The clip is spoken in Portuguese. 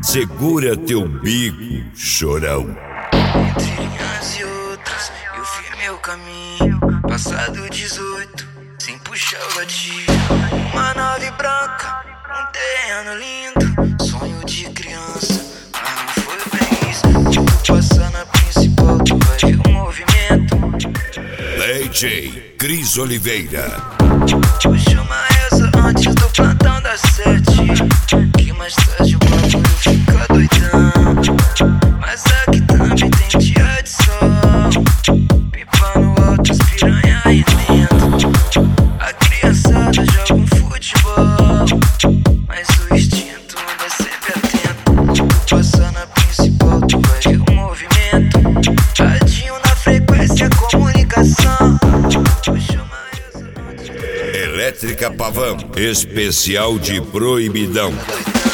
Segura teu bico, chorão. Entre linhas e outras, eu fiz meu caminho. Passado 18, sem puxar o gatilho. Uma nave branca, um terreno lindo. Sonho de criança, mas não foi bem isso. Tipo, passar na principal, tu vai ver o movimento. DJ Cris Oliveira. Puxa uma reza antes do plantão das 7. Que mais tarde o bagulho fica doidão. Mas aqui também tem dia de sol. Pipa no alto, as piranha aí dentro. A criançada joga um futebol, mas o instinto anda sempre atento. Passar na principal, tu vai ver o movimento. Radinho na frequência, comunicação. Puxa uma reza antes. Elétrica Pavão, especial de proibidão.